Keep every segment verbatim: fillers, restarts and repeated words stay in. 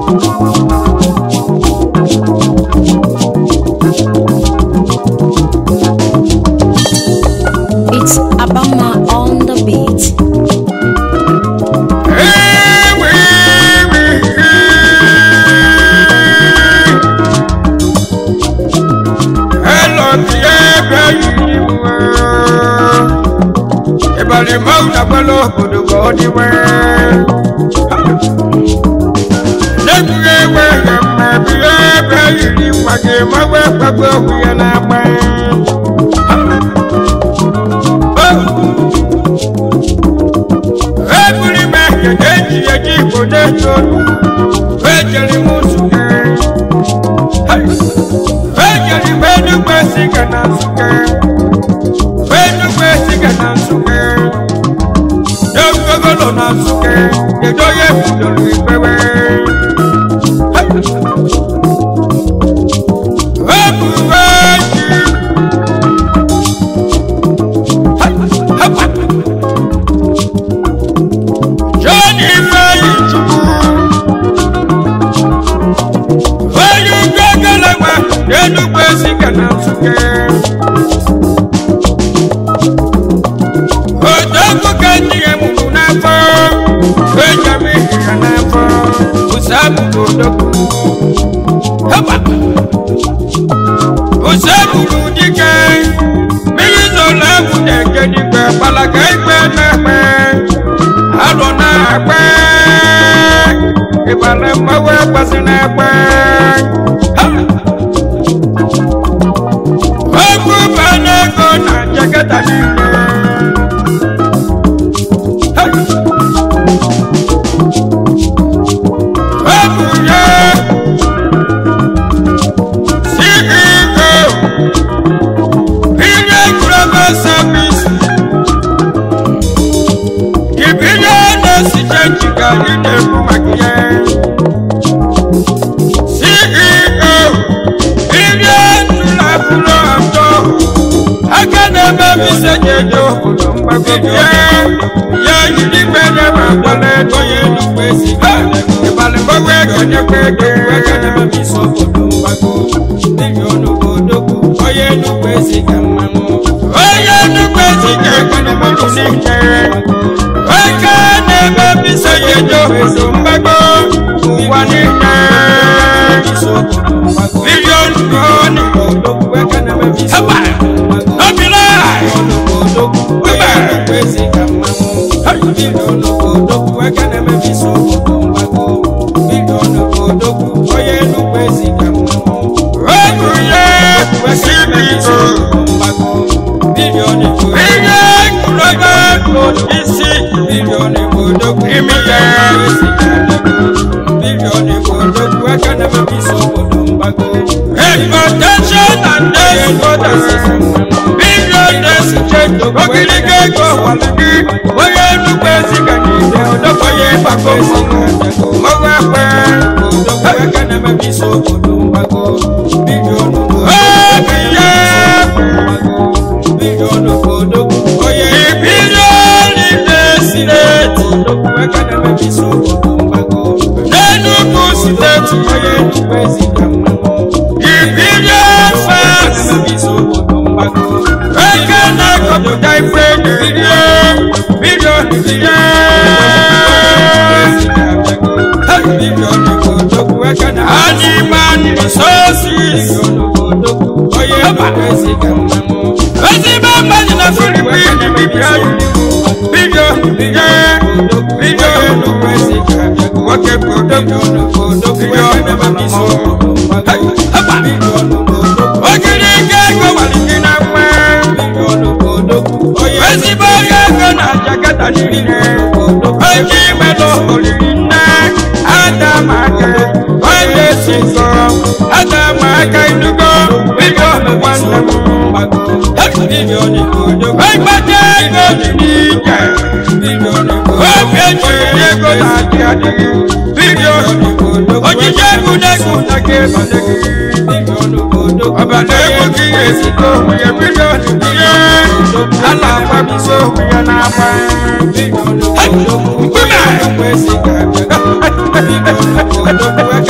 Hey!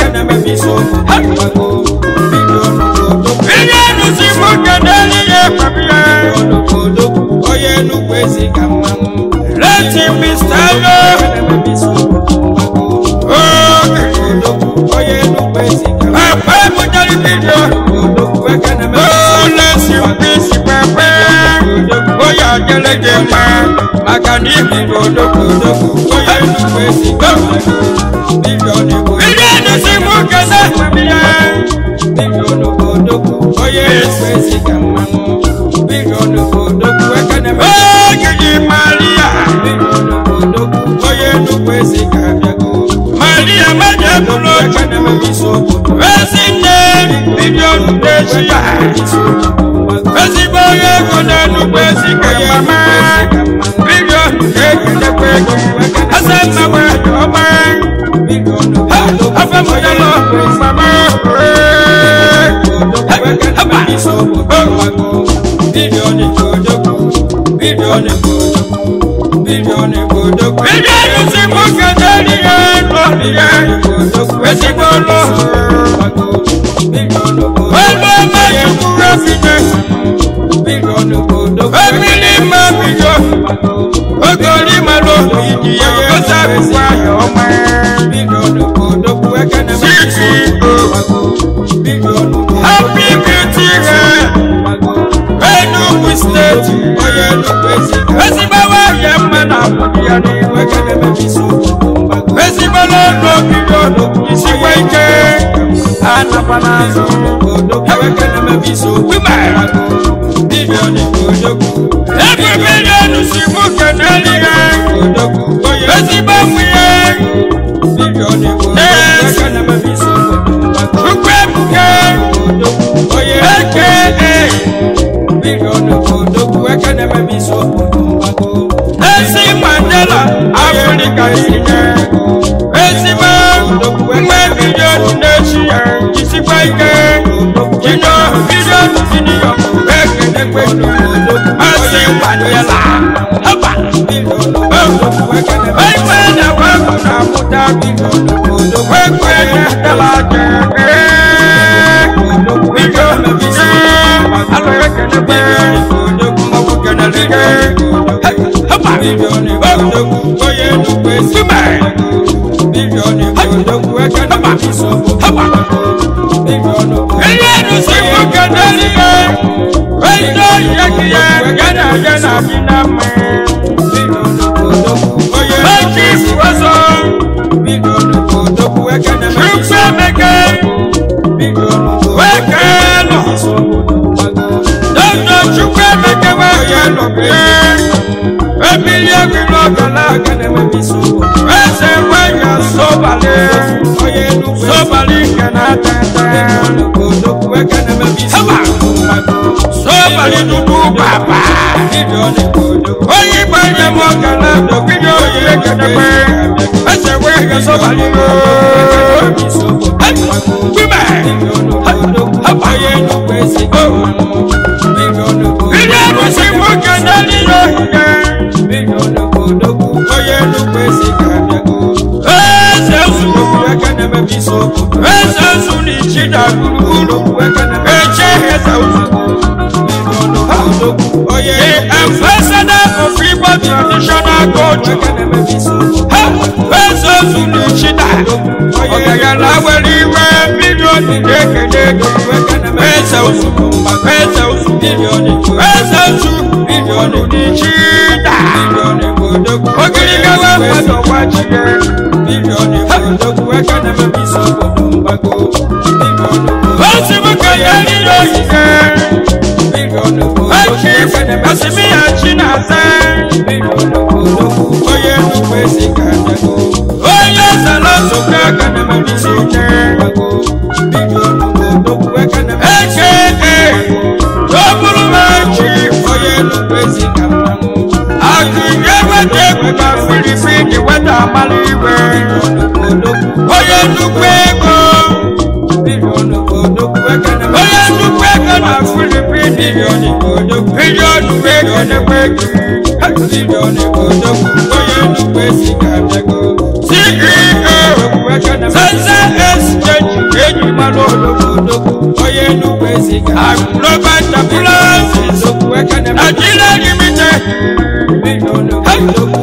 Let him be stand. Oh, Papa, Mujali Pijo. Oh, let's you peace, Papa. Oh, yeah, Jelejema. Makani Pijo, Doku, Doku. Oh, yeah, you peace, Papa. Pijo, Doku. Pijo, Doku, Doku. Oh, yes, peace, Papa. Pijo, Doku, Doku. Oh, Gigi Maria. Pijo, Doku, Doku. Oh, yeah, you peace, Papa. Maria, Maria, Resine, Pigeon, Desia, Resiboye, Kodanu, Besica, Mama, Pigeon, the Quake, Hassan, Mama, Mama, Pigeon, Afamodalo, Mama, Pigeon, Pigeon, Pigeon, Pigeon,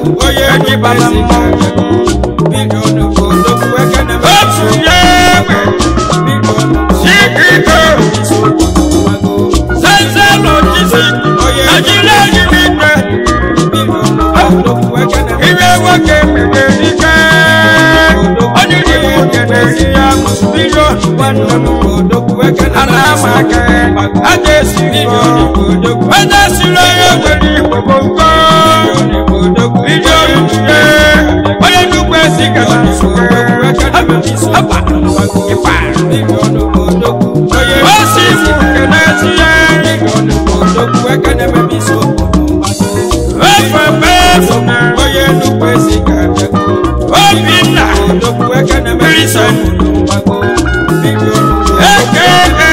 oye ni balamo bilioni odogwu ekene otu yewe sikiko sense logistic Nigeria limited iwe woke mekerike oniri wokeneri ya bilioni one odogwu ekene anamake adesi bilioni odogwu adesi loye weri gbogbo bilioni ye oye dugbe sikala hapa ipa bilioni odogwu oye osi kenesi ye bilioni odogwu ekene mebiso efe befu oye dugbe sikala obinna odogwu ekene mebiso eke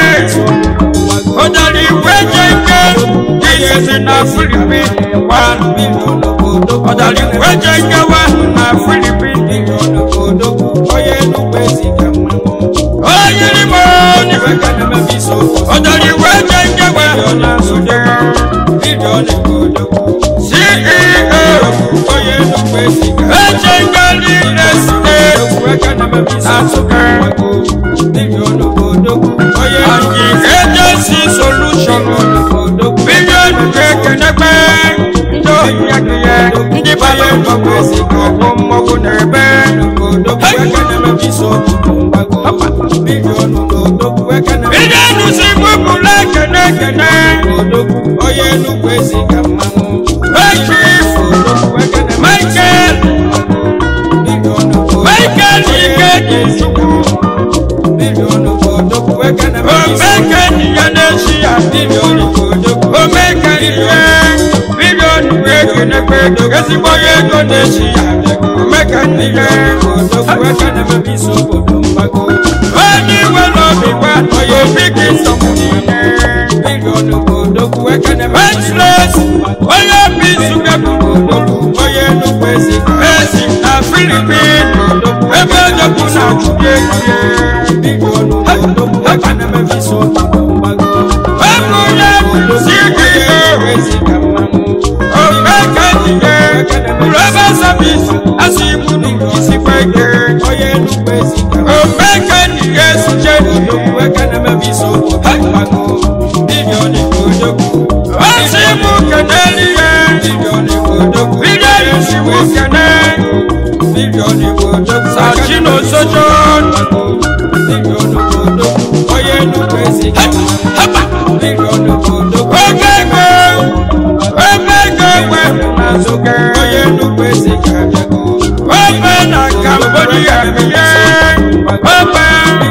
odari wejeke kiyesi na Philippines one billion odari wejeke one na Philippines oye dugbe sikala oye limo ni wekene mebiso odari wejeke one na Sudan billion C E O oye dugbe sikala wejeke lilesite wekene mebiso Sudan billion oye anyi agency solution billion kekene pe ndo yakiye ndi bale mbako sikopo mmogo nebe wekene mebiso billion wekene billion sibuku lekene kene oye nukwe sikamamu echifu wekene Michael Michael ikeji suku billion odogwu ekene omeke niyanesia billion odogwu omeke niye billion ekene pedo ezigbo ego nesia omeke niye odogwu ekene mebiso obodo mgbago onye welo bikwa oye bigi nsọmụnine billion odogwu ekene mebiso onye bisu gebu odogwu onye nukwu ezi ezi na Philippines ebe odogwu na chude kuye billion odogwu ekene mebiso mgbago ekunye sikike omeke niye rebe service asimunu isikwa ike onye nukwu ezi omeke niye suje odogwu ekene mebiso mgbago billion odogwu asimu keneliye billion odogwu billion simu kene billion odogwu sajino sojon billion odogwu oye nukwu ezi hapa billion odogwu ogego ogego wehu na zoge oye nukwu ezi kabego ope na Cambodia miye ope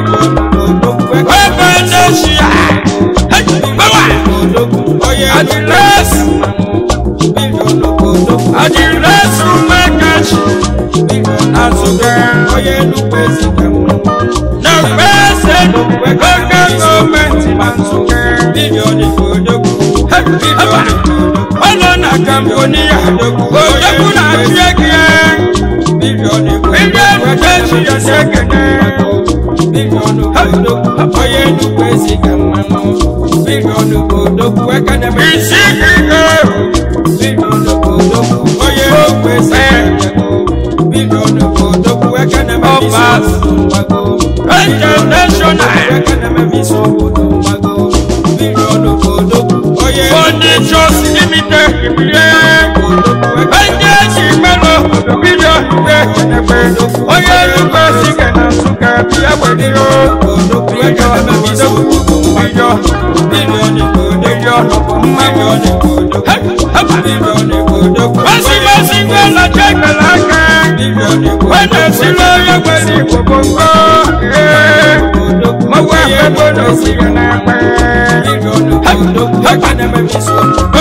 ope nesia bawa oye adiles billion odogwu adiles umekachi na zoge oye nukwu ezi kabego na pese oge gọọmenti na zoge billion odogwu ọnọ na Cambodia odogwu na Afrịka billion billion wedechi ya sekene billion odogwu oye nukwu ezi kabego billion odogwu ekene isi ike billion odogwu oye nukwu ezi kabego billion odogwu ekene mebiso mgbago international ekene mebiso obodo mgbago billion odogwu oye furnitures limited ibiye onye eji melo obodo billion ekene pedo onye nukwu ezi kena Nsukka biya gbediro odogwu ekene mebiso billion billion billion billion billion odogwu masi masi ngela jekela aka wene silo ya gbedi gbogbo mo wa gbogbo no siro na pe ekene mebiso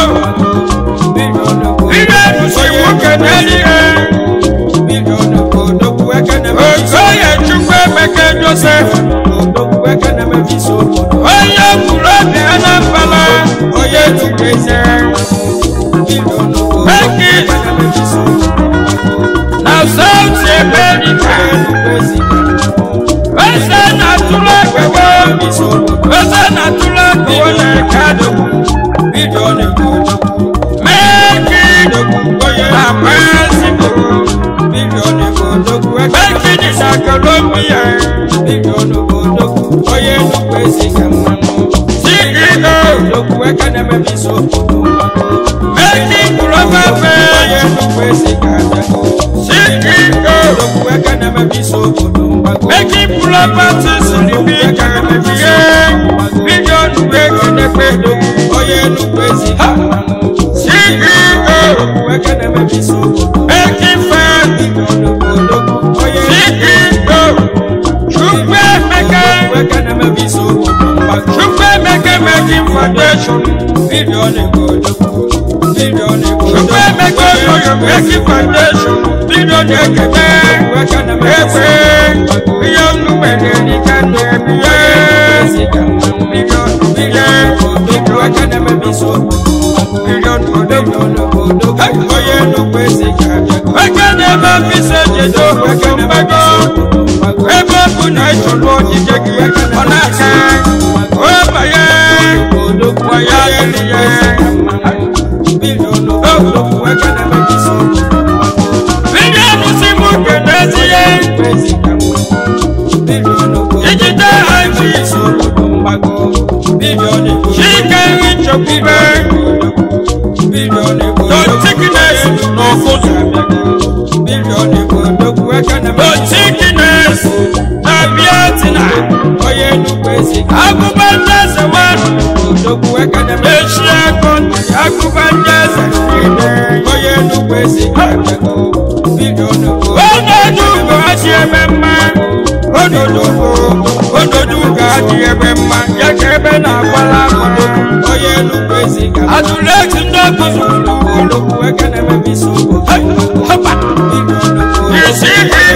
billion siwu keneli e billion odogwu ekene mebiso oye chukwu emeke Joseph odogwu ekene mebiso onye mụrụ obi Anambra oye chukwu eze billion ekene mebiso na South America ese na tula gbewo ese na tula gbewo na kado billion odogwu meki oye na pesi bilion obodo onye nnukwu ezi ka mmanwụ C E O odogwu aka na-eme bisi obodo making global pay onye nnukwu ezi ka abịago C E O odogwu aka na-eme bisi obodo making properties ribi ka emebie bilion ego na-ekpe odogwu onye nnukwu ezi ka mmanwụ C E O odogwu aka na-eme bisi obodo making fair bilion obodo onye nnukwu Chupe meke making foundation billion ego billion ego Chupe meke making foundation billion ego Ewe billion numere ni kande biye billion billion billion wakana mebiso billion billion odo oye no kwesi kaje wakana mabise jedo wakana mabiso Ebo kuna cholo jijeki onaka Obaye Oya eliye Billion odo wakana mebiso Billion musimu keneziye Billion odo Ejita hanji so mbago Billion Shike icho pibe Billion odo No sickness no food Billion odo wakana mebiso Nabiatina oye nukwezi akubanja sewanu odoku ekana meshia kon akubanja sewanu oye nukwezi akako bidono ododu asiemema ododu ododu asiemema yakebe na kwala kodo oye nukwezi atuleki ndokuzu odoku ekana mebiso hapa bidono isi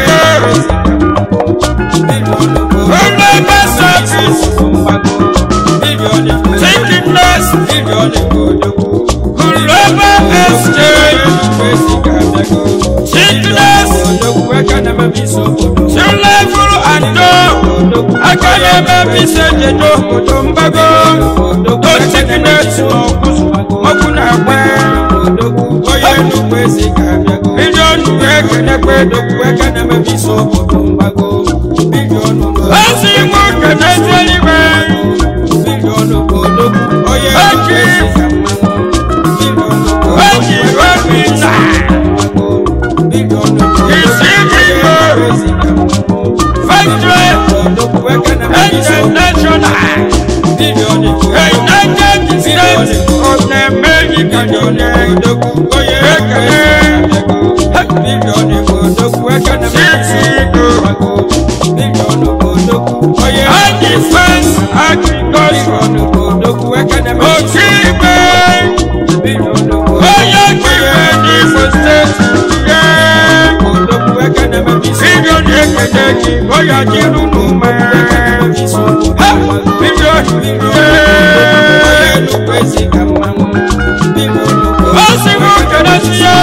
Oya jiru nume Ha Billion Oye nukwezi kamamu Osimu kanasiye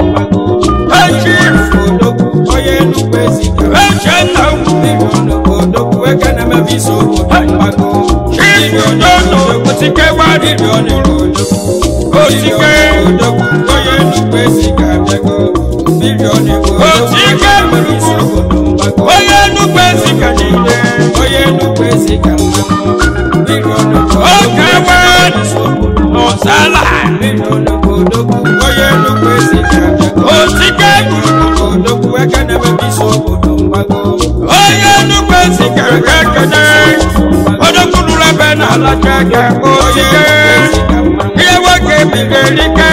Achiru Odoku Oye nukwezi kamamu Echeta Billion Odoku Ekana mebiso Odoku Billion Odoku Otike wa Billion Odoku Otike Odoku Oye nukwezi kamamu Billion Odoku Otike mebiso Odoku Oye nukwezi kanide Oye nukwezi kamamu Billion Odoku Osala Billion Odoku Oye nukwezi kamamu Otike Odoku Ekana mebiso Odoku Oye nukwezi kamamu Odoku nulabe na lachaka Otike Iye wake bigelike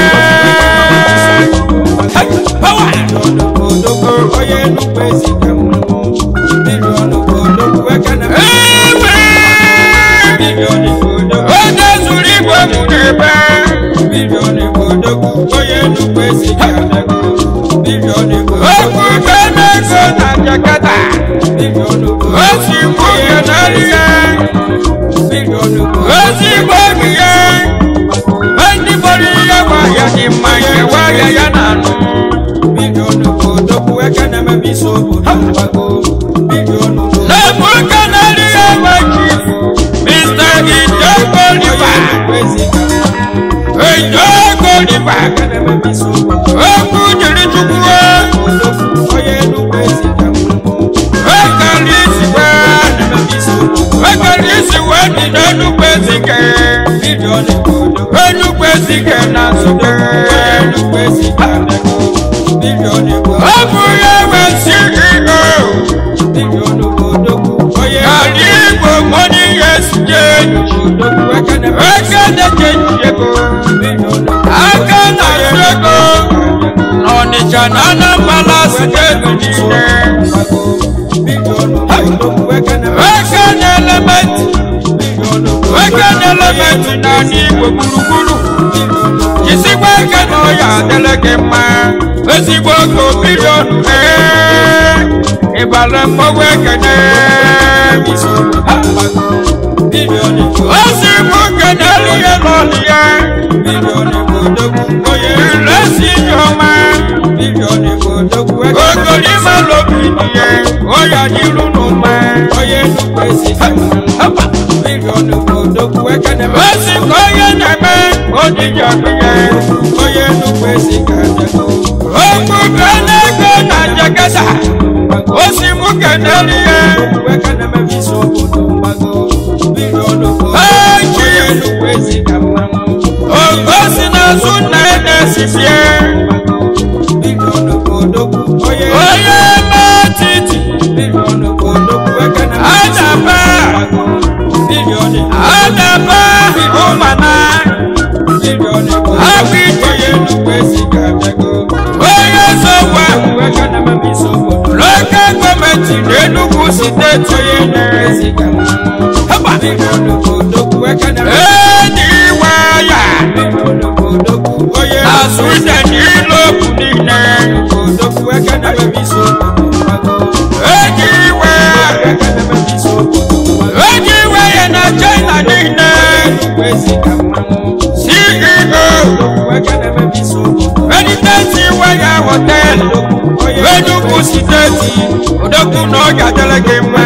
Power Odoku Oye nukwezi kamamu Billion Odoku Ekana mebiso Billion Odoku Ode zuri kwa mudebe Billion Odoku Oye nukwezi kamamu Billion Odoku Ekana kona jakata Billion Odoku Osi mbuye naliye Billion Odoku Osi mbuye Wendi boriya waya ni manye waya ya nanu Billion Odoku Ekana mebiso Odoku Billion Odoku Lebuka naliye wajifu Mister Ijoko Lipa Ijoko Lipa Ekana mebiso Oku jiri chukwe Oye nukwezi kamamu Ekalisi kwa ekene chenjiego aka na ego n'Ọnịcha na Anambra steeti niile ekene element ekene element na n'Igbo gburugburu jisikwa ekene ọya adịla gị mma ezigbo ogo bilion ee ịbara mmọnwụ ekene osi mụ kene ihe n'ọlịa ilesi ijeọma ogolima lobi ihe ọya n'iru n'ụma osi ka onye na-eme odija ihe okwu ga-ego na jagada osi mụ kene ihe ogosi na azụ na na-esifie onye metiti adaba adaba ụmana abụ ije onye sowa n'oke gọọmenti n'Enugu steeti edi waya na Sweden ilobu niile edi waya edi waya na China niile C E O Meditati waya hotel Enugu steeti odogwu na ọ ga-adịrị gị mma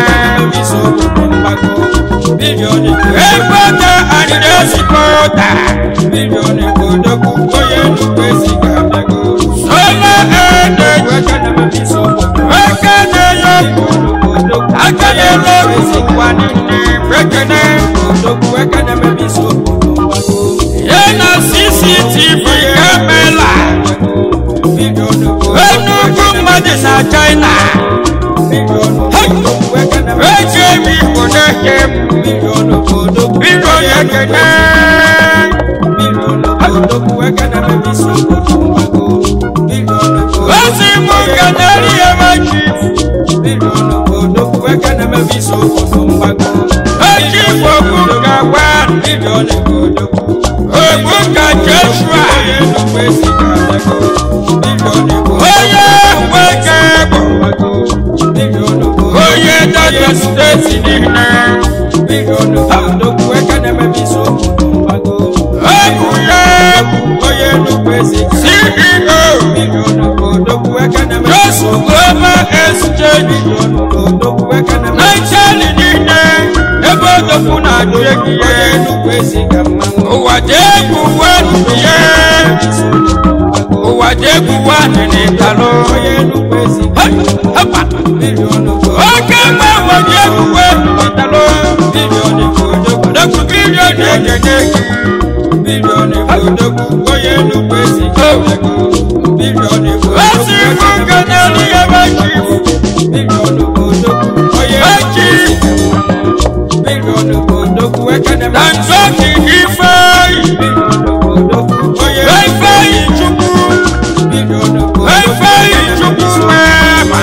Ebota Adesikota Sola Ede Ekene Yoku Akane Loku Wanini Rekene Yena C C T V Kamela Enugu mmadụ na China Ejemi Kodeke Bilion ekene osi mụ keneri emechi echi okwu ga-agwa ogbu ka Joshua onye nweke bụ onye Delta steeti niile egwu ya C E O Josu Global Exchange Nigeria niile ebe odogwu na-adụ egwu ya ụwa dị egwu wenu ya ụwa dị egwu wenu n'ịtalụ oke mgbe ụwa dị egwu wenu n'ịtalụ odogwu bilion ejenye osi mụ keneri emechi echi na nzoki Ifeanyi Ifeanyi Chukwu Ifeanyi Chukwu mema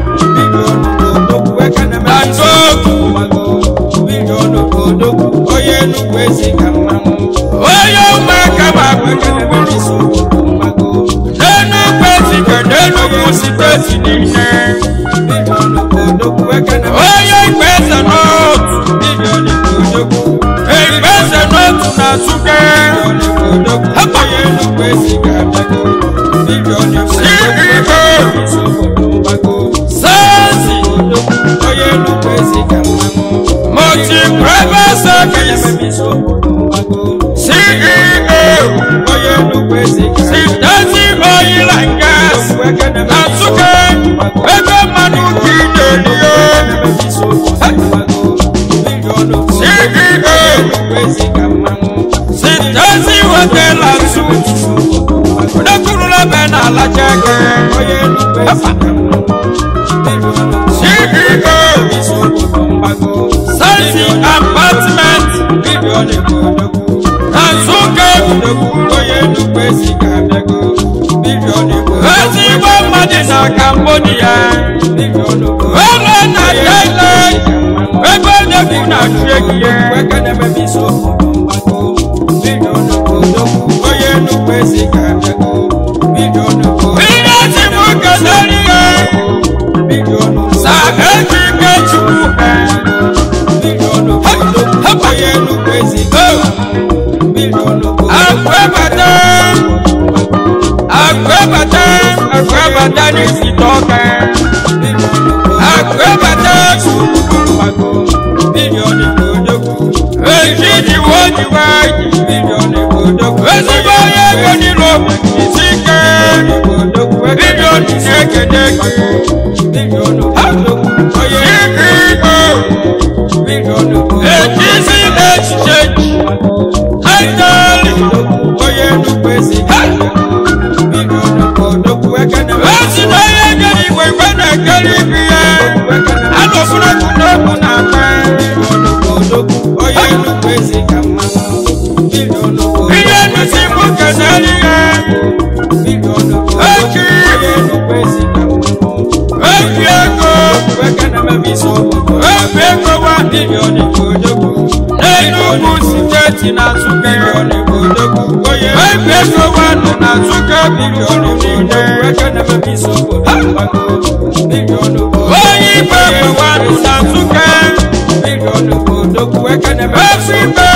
na nzoki onye ụmụaka ma gburugburu n'Enugu ezike n'Enugu steeti niile onye ikpe eze n'otu ikpe eze n'otu na Nsukka C E O Sazi Multi Private Service C E O Sitazi Oil and Gas na Nsukka ebe mmanụ ka ị na-eriyo C E O Sitazi Hotel and Suites odekwurula be na Alacheke C E O Legacy apartment Azuke onye nnukwu esi ga-abịago ezigbo mmadụ na Cambodia ole na Thailand ebe odogwu na-achụ egiye onye nnukwu esi ga-abịago ihe si m kedere ihe sa ejike chukwu onye nnukwu esi akwebata akwebata akwebata n'isi tọka akwebata sukurumago bilioni kodogwu ejiji wojiwa bilioni kodogwu ezigbo onye ego n'ilo isi ike bilioni na-ekedeke bilioni kodogwu onye ego bilioni ejisi exchange Aitali onye nnukwu esi bilioni kodogwu ekene esi na onye gere igwe igwe na-ekere ibi ya anọfụna kudogwu na akpa bilioni kodogwu onye nnukwu esi ka mmanwụ bilioni kodogwu ihe nisi mụ kenere ya bilioni kodogwu onye nnukwu esi ka mmanwụ ebi ego ekene mebiso ebi ego wa bilioni kodogwu n'Enugu steeti na Nsukka bilioni kodogwu onye ebi ego wa nọ na Nsukka bilioni niile ekene mebiso bilioni onye igwe ego wa nọ na Nsukka bilioni kodogwu ekene mebiso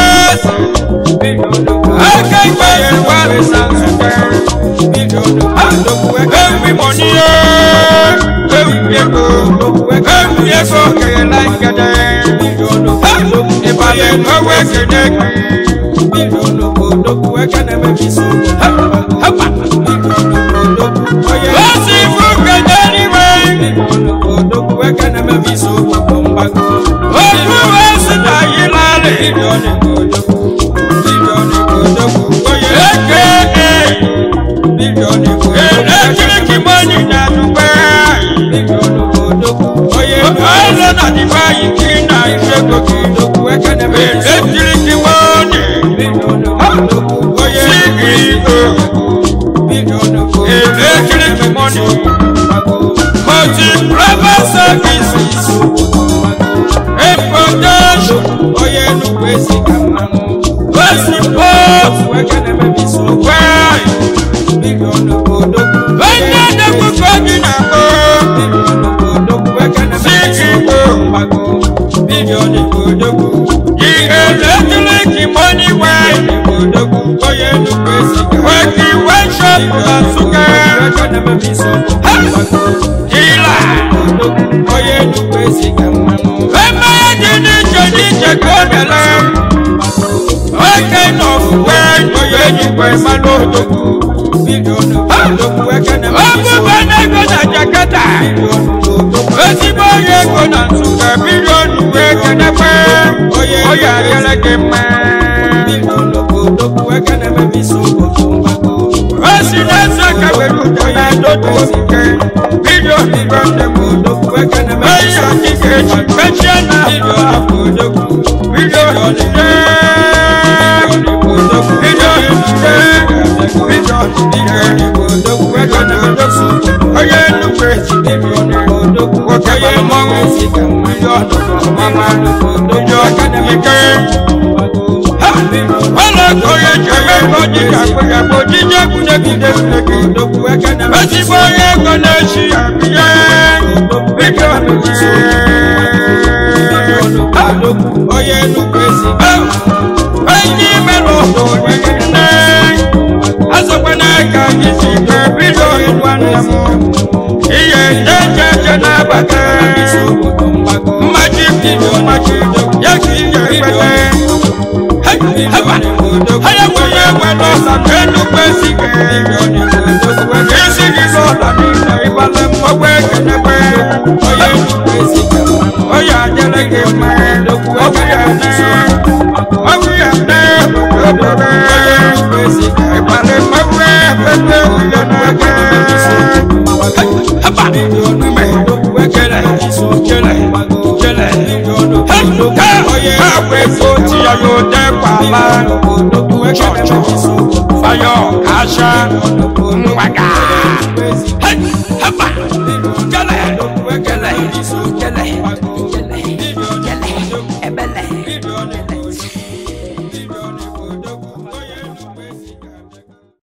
bilioni eke igwe ego wa nọ na Nsukka bilioni kodogwu ekene money ewi ego ewi ego kele nkede bilioni ibale owe kede bilioni kodogwu ekene mebiso bilioni kodogwu oye osi fu kede niwe bilioni kodogwu ekene mebiso mbago ofu esi na yilale bilioni kodogwu bilioni kodogwu oye eke bilioni kodogwu electric money na Dubai bilioni kodogwu oye ọlọ na Dubai kina ifego kidogwu ekene electric money bilioni kodogwu oye C E O bilioni kodogwu electric money multi private services importation oye nnukwu esi ka mmanwụ export ekene mebiso kwai bilioni kodogwu onye ndekwu kogi na akpọ bilioni kodogwu ekene mebiso mgbago bilioni kodogwu the electric money way kodogwu onye nnukwu esi ka weki workshop na Nsukka ekene mebiso mgbago ila kodogwu onye nnukwu esi ka mmanụ eme dị n'iche n'iche ka ọ bịala oke nọfuwe onye jikwa mmanụ odogwu bilioni kodogwu ekene ọbụba n'ego na Jakarta ezigbo onye ego na Nsukka bilioni wee kenekwe onye adịla gị mma bilioni kodogwu ekene mebiso mgbago osi na-ese ka were ụjọ na dodo ike bilioni kodogwu ekene mebiso ike eji mechie na bilioni kodogwu bilioni kodogwu bilioni bilioni kodogwu ekene mebiso onye nnukwu esi bilioni kodogwu onye mmọnwụ esi ka milioni mama kodogwu ekene ike ọla onye jeme koji ka kpụya ojije kwudegide kodogwu ekene ezigbo onye ego na-echi ya biye bilioni kodogwu onye nnukwu esi onye ime n'ụlọ onye nne azọkwana ka gị si ka bilioni nwanne m ihe ejeje na-abata mmaji bilioni ya ka ihe ekpete haya nwere enwe n'ọsa na Enugu esike isi gị n'ụlọ niile ịgbale mmọgwụ ekenekwe onye Enugu esike onye adịrị gị mma ọgwụ ya ne ọgwụ ya ne obodo onye Enugu esike ịgbale mmọgwụ ekene ụlọ n'aka haba bilioni kodogwu ekele kele kele onye káwé tó ti ayò dẹ́pà lá chọ̀chọ̀ fayọ̀ àṣà